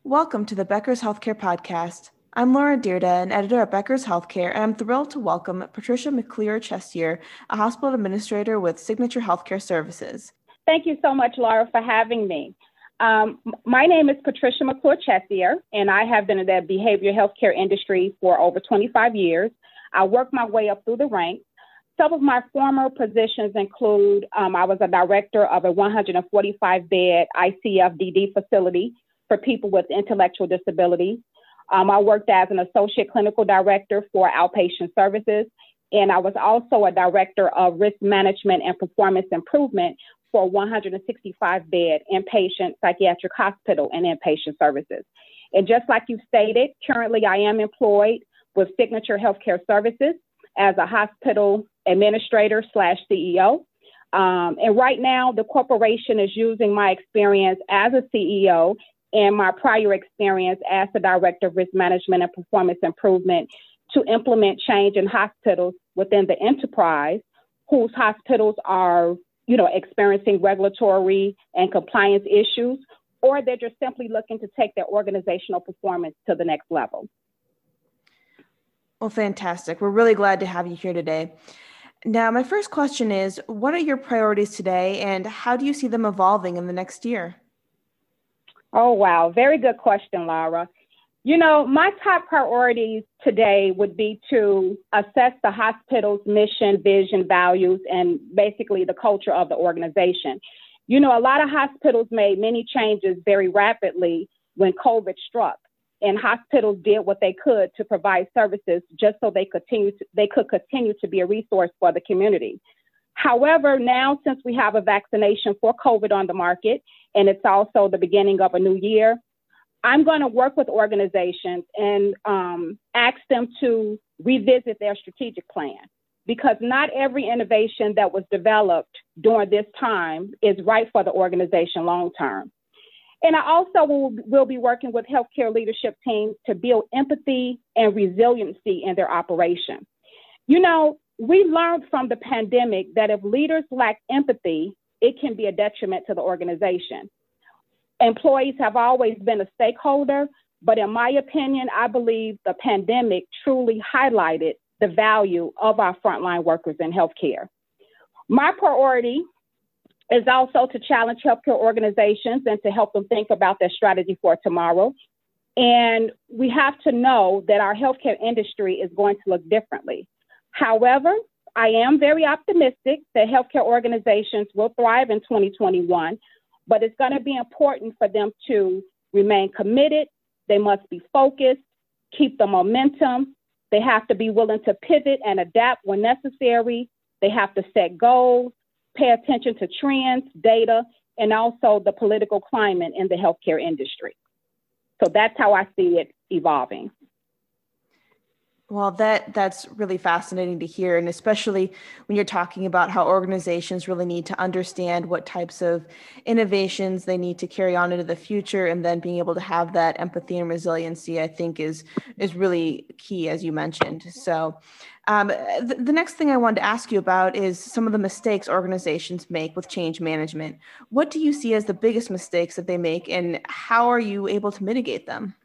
Welcome to the Becker's Healthcare Podcast. I'm Laura Dearda, an editor at Becker's Healthcare, and I'm thrilled to welcome Patricia McClure-Chessier, a hospital administrator with Signature Healthcare Services. Thank you so much, Laura, for having me. My name is Patricia McClure-Chessier, and I have been in the behavioral healthcare industry for over 25 years. I worked my way up through the ranks. Some of my former positions include I was a director of a 145-bed ICF-DD facility for people with intellectual disabilities. I worked as an associate clinical director for outpatient services, and I was also a director of risk management and performance improvement for 165-bed inpatient psychiatric hospital and inpatient services. And just like you stated, currently I am employed with Signature Healthcare Services as a hospital administrator / CEO. And right now, the corporation is using my experience as a CEO and my prior experience as the director of risk management and performance improvement to implement change in hospitals within the enterprise, whose hospitals are, experiencing regulatory and compliance issues, or they're just simply looking to take their organizational performance to the next level. Well, fantastic. We're really glad to have you here today. Now, my first question is, what are your priorities today and how do you see them evolving in the next year? Oh, wow. Very good question, Laura. My top priorities today would be to assess the hospital's mission, vision, values, and basically the culture of the organization. A lot of hospitals made many changes very rapidly when COVID struck, and hospitals did what they could to provide services just so they could continue to be a resource for the community. However, now since we have a vaccination for COVID on the market, and it's also the beginning of a new year, I'm going to work with organizations and ask them to revisit their strategic plan, because not every innovation that was developed during this time is right for the organization long term. And I also will be working with healthcare leadership teams to build empathy and resiliency in their operation. We learned from the pandemic that if leaders lack empathy, it can be a detriment to the organization. Employees have always been a stakeholder, but in my opinion, I believe the pandemic truly highlighted the value of our frontline workers in healthcare. My priority is also to challenge healthcare organizations and to help them think about their strategy for tomorrow. And we have to know that our healthcare industry is going to look differently. However, I am very optimistic that healthcare organizations will thrive in 2021, but it's going to be important for them to remain committed. They must be focused, keep the momentum. They have to be willing to pivot and adapt when necessary. They have to set goals, pay attention to trends, data, and also the political climate in the healthcare industry. So that's how I see it evolving. Well, that's really fascinating to hear, and especially when you're talking about how organizations really need to understand what types of innovations they need to carry on into the future, and then being able to have that empathy and resiliency, I think is really key, as you mentioned. So the next thing I wanted to ask you about is some of the mistakes organizations make with change management. What do you see as the biggest mistakes that they make, and how are you able to mitigate them?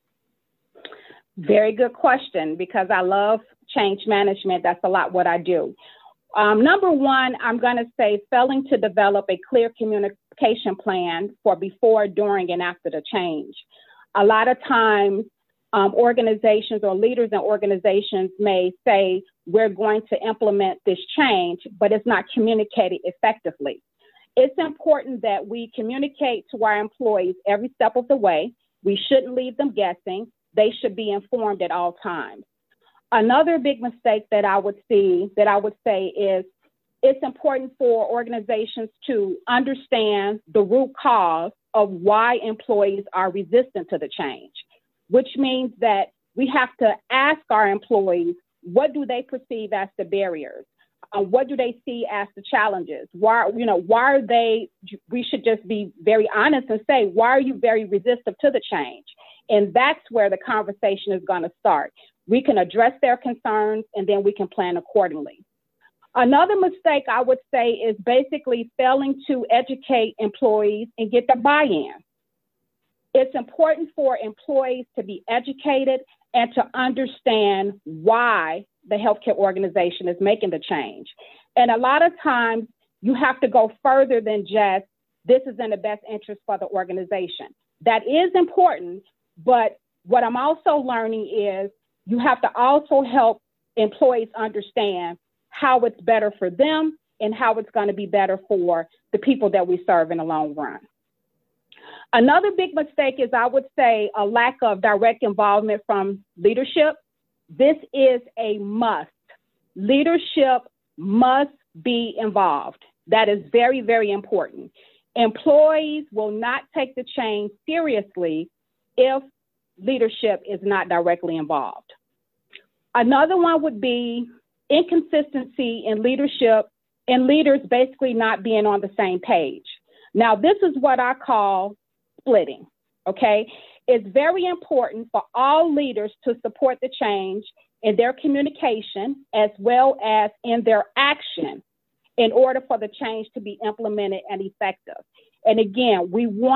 Very good question, because I love change management. That's a lot what I do. Number one, I'm going to say failing to develop a clear communication plan for before, during, and after the change. A lot of times, organizations or leaders in organizations may say, we're going to implement this change, but it's not communicated effectively. It's important that we communicate to our employees every step of the way. We shouldn't leave them guessing. They should be informed at all times. Another big mistake that I would say is it's important for organizations to understand the root cause of why employees are resistant to the change, which means that we have to ask our employees, what do they perceive as the barriers? What do they see as the challenges? Why are they, we should just be very honest and say, why are you very resistant to the change? And that's where the conversation is going to start. We can address their concerns and then we can plan accordingly. Another mistake I would say is basically failing to educate employees and get their buy-in. It's important for employees to be educated and to understand why the healthcare organization is making the change. And a lot of times you have to go further than just this is in the best interest for the organization. That is important, but what I'm also learning is you have to also help employees understand how it's better for them and how it's going to be better for the people that we serve in the long run. Another big mistake is, I would say, a lack of direct involvement from leadership. This is a must. Leadership must be involved. That is very, very important. Employees will not take the change seriously if leadership is not directly involved. Another one would be inconsistency in leadership and leaders basically not being on the same page. Now, this is what I call splitting, okay? It's very important for all leaders to support the change in their communication as well as in their action in order for the change to be implemented and effective. And again,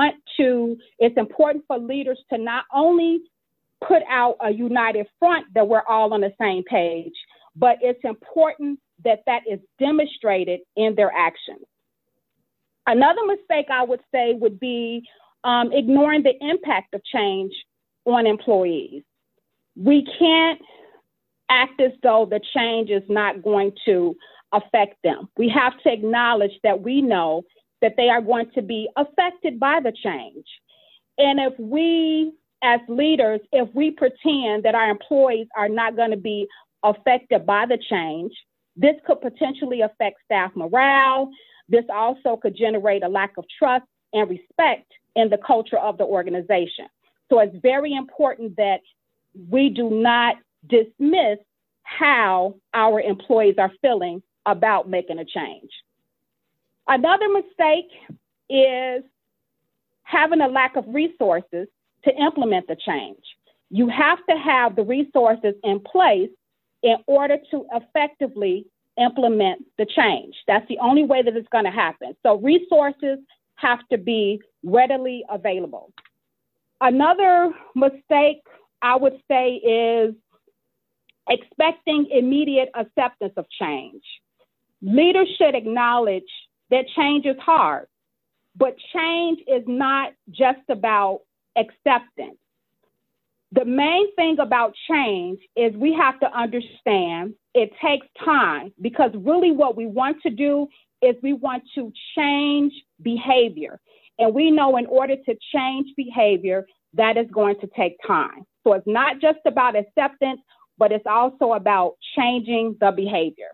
it's important for leaders to not only put out a united front that we're all on the same page, but it's important that that is demonstrated in their actions. Another mistake I would say would be ignoring the impact of change on employees. We can't act as though the change is not going to affect them. We have to acknowledge that we know that they are going to be affected by the change. And if we, as leaders, if we pretend that our employees are not going to be affected by the change, this could potentially affect staff morale. This also could generate a lack of trust and respect in the culture of the organization. So it's very important that we do not dismiss how our employees are feeling about making a change. Another mistake is having a lack of resources to implement the change. You have to have the resources in place in order to effectively implement the change. That's the only way that it's going to happen. So resources have to be readily available. Another mistake I would say is expecting immediate acceptance of change. Leaders should acknowledge that change is hard, but change is not just about acceptance. The main thing about change is we have to understand it takes time, because really what we want to do is we want to change behavior. And we know in order to change behavior, that is going to take time. So it's not just about acceptance, but it's also about changing the behavior.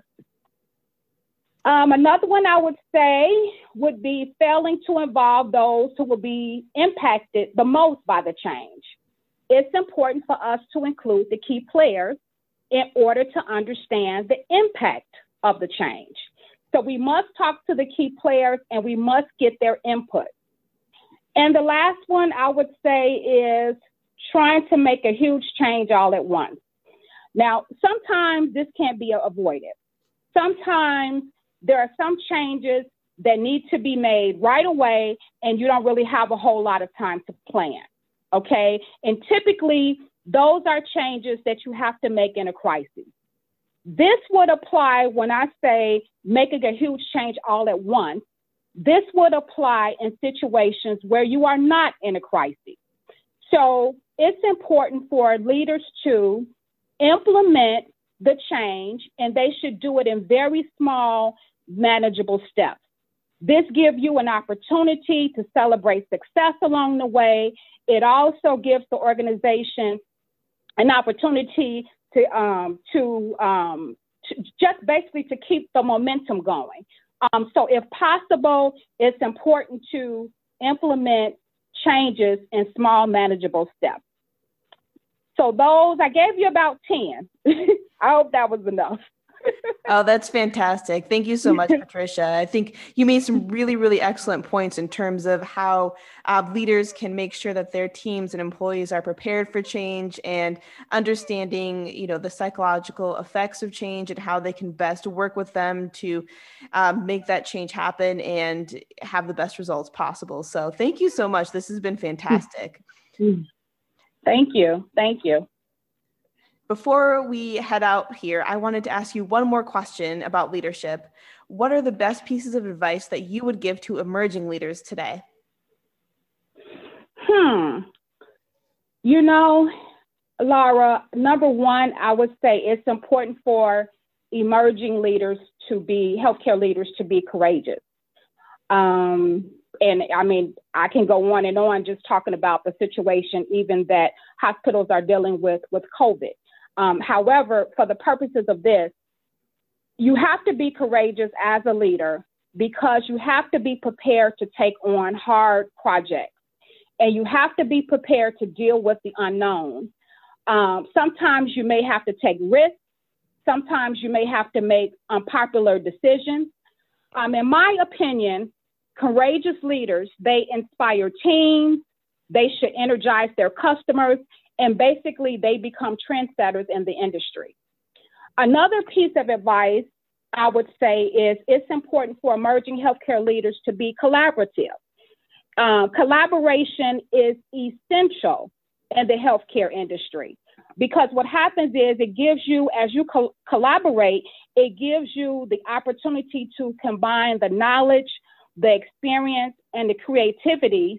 Another one I would say would be failing to involve those who will be impacted the most by the change. It's important for us to include the key players in order to understand the impact of the change. So we must talk to the key players and we must get their input. And the last one I would say is trying to make a huge change all at once. Now, sometimes this can't be avoided. Sometimes there are some changes that need to be made right away, and you don't really have a whole lot of time to plan, okay? And typically, those are changes that you have to make in a crisis. This would apply when I say making a huge change all at once. This would apply in situations where you are not in a crisis. So it's important for leaders to implement the change, and they should do it in very small, manageable steps. This gives you an opportunity to celebrate success along the way. It also gives the organization an opportunity to just basically to keep the momentum going. So if possible, it's important to implement changes in small, manageable steps. So those, I gave you about 10. I hope that was enough. Oh, that's fantastic. Thank you so much, Patricia. I think you made some really, really excellent points in terms of how leaders can make sure that their teams and employees are prepared for change and understanding, the psychological effects of change and how they can best work with them to make that change happen and have the best results possible. So thank you so much. This has been fantastic. Thank you. Thank you. Before we head out here, I wanted to ask you one more question about leadership. What are the best pieces of advice that you would give to emerging leaders today? Laura, number one, I would say it's important for emerging leaders healthcare leaders to be courageous. And I mean, I can go on and on just talking about the situation, even that hospitals are dealing with COVID. However, for the purposes of this, you have to be courageous as a leader because you have to be prepared to take on hard projects and you have to be prepared to deal with the unknown. Sometimes you may have to take risks. Sometimes you may have to make unpopular decisions. In my opinion, courageous leaders, they inspire teams, they should energize their customers, and basically they become trendsetters in the industry. Another piece of advice I would say is it's important for emerging healthcare leaders to be collaborative. Collaboration is essential in the healthcare industry because what happens is it gives you, as you collaborate, it gives you the opportunity to combine the knowledge, the experience, and the creativity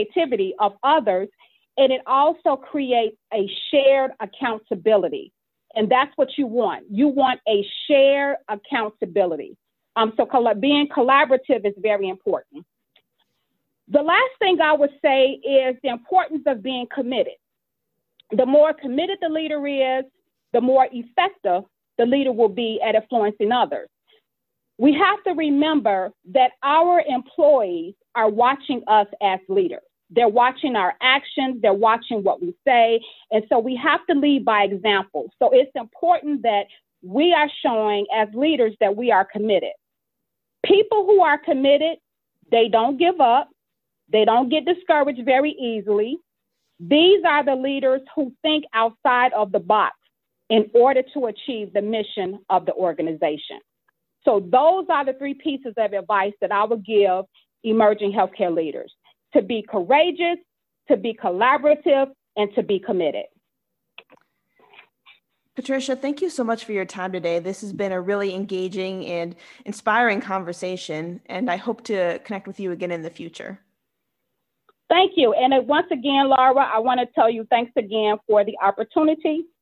of others. And it also creates a shared accountability. And that's what you want. You want a shared accountability. So being collaborative is very important. The last thing I would say is the importance of being committed. The more committed the leader is, the more effective the leader will be at influencing others. We have to remember that our employees are watching us as leaders. They're watching our actions. They're watching what we say. And so we have to lead by example. So it's important that we are showing as leaders that we are committed. People who are committed, they don't give up. They don't get discouraged very easily. These are the leaders who think outside of the box in order to achieve the mission of the organization. So those are the three pieces of advice that I would give emerging healthcare leaders: to be courageous, to be collaborative, and to be committed. Patricia, thank you so much for your time today. This has been a really engaging and inspiring conversation, and I hope to connect with you again in the future. Thank you. And once again, Laura, I want to tell you thanks again for the opportunity.